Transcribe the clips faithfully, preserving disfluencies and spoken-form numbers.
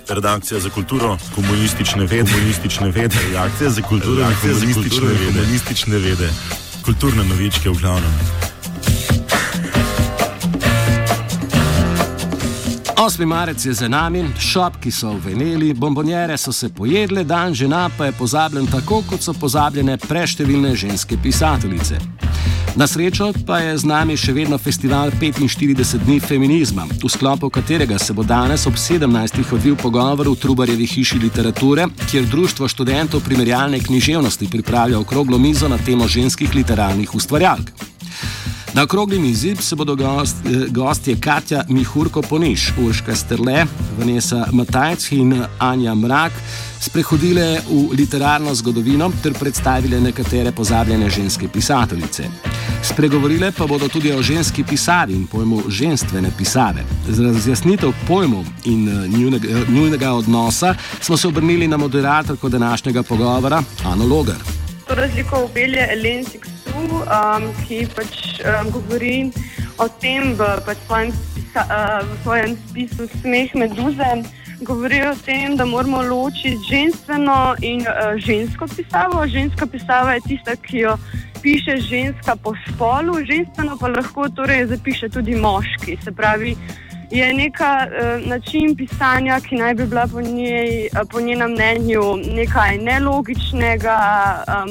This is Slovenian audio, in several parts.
Redakcija za kulturo, komunistične vede, komunistične vede, redakcija za kulturo, redakcija za komunistične vede, komunistične vede, kulturne novičke v glavnem. osmi marec je za nami, šopki so veneli, bombonjere so se pojedle, dan žena pa je pozabljen tako, kot so pozabljene preštevilne ženske pisateljice. Na srečo pa je z nami še vedno festival petinštirideset dni feminizma, v sklopu katerega se bo danes ob sedemnajstih odvil pogovor v Trubarjevi hiši literature, kjer Društvo študentov primerjalne književnosti pripravlja okroglo mizo na temo ženskih literarnih ustvarjalk. Na okrogli mizi se bodo gost, gostje Katja Mihurko-Poniš, Urška Sterle, Vanessa Matajc in Anja Mrak sprehodile v literarno zgodovino ter predstavile nekatere pozabljene ženske pisateljice. Spregovorile pa bodo tudi o ženski pisavi in pojmu ženstvene pisave. Za razjasnitev pojmov in njunega, njunega odnosa smo se obrnili na moderatorko današnjega pogovora, Ano Logar. To razliko upelje Elen Sixtu, um, ki pač um, govori o tem v, pač svojem, spisa, uh, v svojem spisu Smeh meduze, govori o tem, da moramo ločiti ženstveno in uh, žensko pisavo. Ženska pisava je tista, ki jo piše ženska po spolu, ženstveno pa lahko torej zapiše tudi moški. Se pravi, je neka uh, način pisanja, ki naj bi bila po, njej, uh, po njenem mnenju nekaj nelogičnega, um,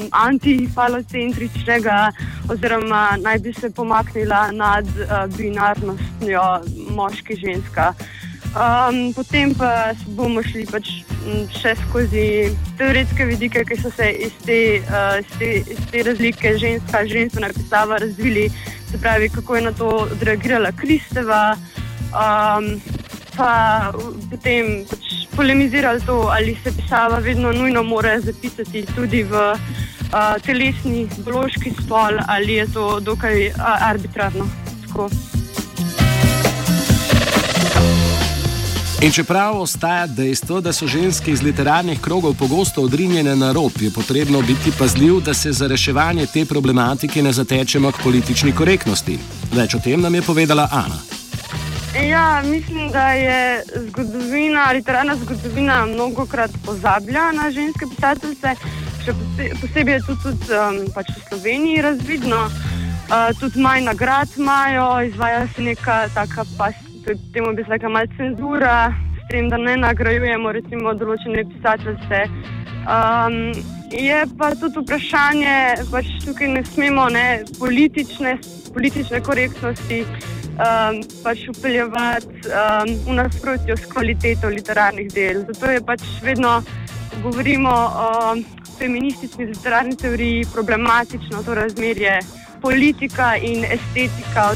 antifalocentričnega, oziroma naj bi se pomaknila nad uh, binarnostjo moški-ženska. Um, potem pa bomo šli pač še skozi teoretske vidike, ki so se iz te, uh, iz te, iz te razlike ženska, ženstvena pisava razvili, se pravi, kako je na to odreagirala Kristeva. Um, pa potem pač polemizirali to, ali se pisava vedno nujno mora zapisati tudi v uh, telesni, biološki spol, ali je to dokaj uh, arbitrarno. Tako. In čeprav ostaja dejstvo, da so ženske iz literarnih krogov pogosto odrinjene na rob, je potrebno biti pazljiv, da se za reševanje te problematike ne zatečemo k politični korektnosti. Več o tem nam je povedala Ana. Ja, mislim, da je zgodovina, literarna zgodovina mnogokrat pozablja na ženske pisateljice, še posebej je to tudi um, pač v Sloveniji razvidno. Uh, tudi manj nagrad imajo, izvaja se neka taka, pa temu bi se rekla malo cenzura, s tem, da ne nagrajujemo recimo določene pisateljice. Um, je pa tudi vprašanje, pač tukaj ne smemo ne, politične, politične korektnosti Um, pač upeljevati um, v nasprotju s kvaliteto literarnih del. Zato je pač vedno, ko govorimo o feministični literarni teoriji, problematično to razmerje politika in estetika.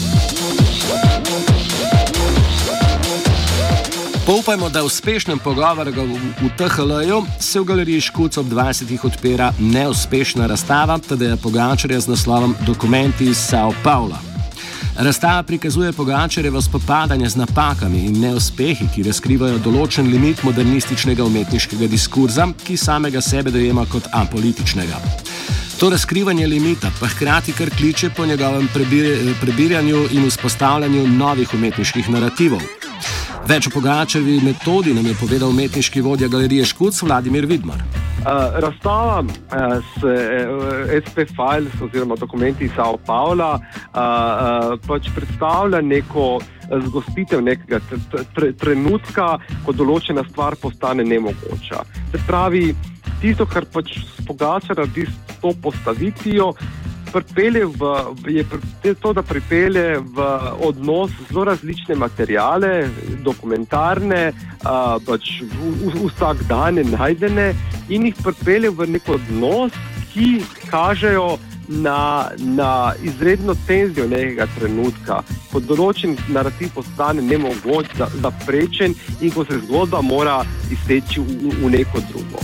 Poupajmo, da v uspešnem pogovoru v T H L-ju se v galeriji Škuc ob dvajsetih odpira neuspešna razstava Tadeja Pogačarja z naslovom Dokumenti iz Sao Paula. Razstava prikazuje Pogačarjevo spopadanje z napakami in neuspehi, ki razkrivajo določen limit modernističnega umetniškega diskurza, ki samega sebe dojema kot apolitičnega. To razkrivanje limita pa hkrati kar kliče po njegovem prebirjanju in vzpostavljanju novih umetniških narativov. Več o Pogačarjevi metodi nam je povedal umetniški vodja galerije Škuc Vladimir Vidmar. Uh, razstava uh, s uh, S P Files oziroma Dokumenti iz Sao Paula uh, uh, pač predstavlja neko zgostitev nekega trenutka, ko določena stvar postane nemogoča. Se pravi, tisto, kar pač Pogačar radi s to postavitvijo, pripelje v, je to, da pripelje v odnos zelo različne materiale, dokumentarne, uh, pač vsakdanje najdene in jih pripelje v nek odnos, ki kažejo na, na izredno tenzijo nekega trenutka, ko določen narativ postane nemogoč, zaprečen in ko se zgodba mora izteči v, v neko drugo.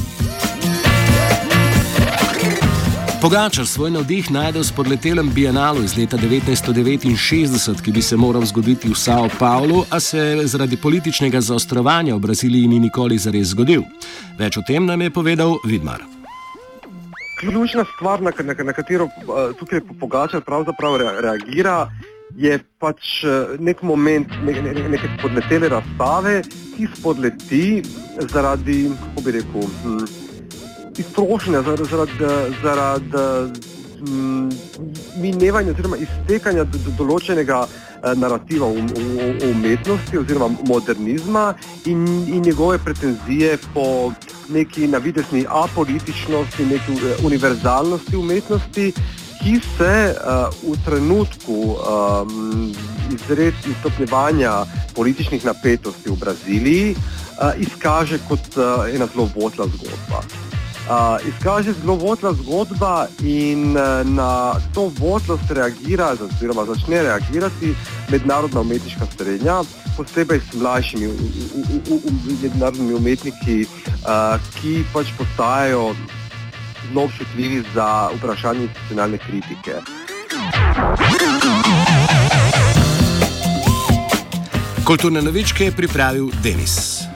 Pogačar svoj navdih najde v spodletelem bienalu iz leta devetnajststo devetinšestdeset, ki bi se moral zgoditi v Sao Paulu, a se zaradi političnega zaostrovanja v Braziliji ni nikoli zares zgodil. Več o tem nam je povedal Vidmar. Ključna stvar, na, na, na katero uh, tukaj Pogačar pravzaprav re, reagira, je pač nek moment ne, ne, neke spodletele razstave, ki spodleti zaradi, kako bi rekel, izprošenja, zaradi, zaradi, zaradi minevanja oziroma iztekanja do, do določenega narativa v, v, v umetnosti oziroma modernizma in, in njegove pretenzije po neki navidesni apolitičnosti, neki univerzalnosti umetnosti, ki se uh, v trenutku um, izred izstopnjevanja političnih napetosti v Braziliji uh, izkaže kot uh, ena zelo votla zgodba. Uh, izkaže zelo votla zgodba in uh, na to votlost reagira, oziroma začne reagirati mednarodna umetniška srednja, posebej s mlajšimi mednarodnimi umetniki, uh, ki pač postajajo zelo občutljivi za vprašanje institucionalne kritike. Kulturne novičke je pripravil Denis.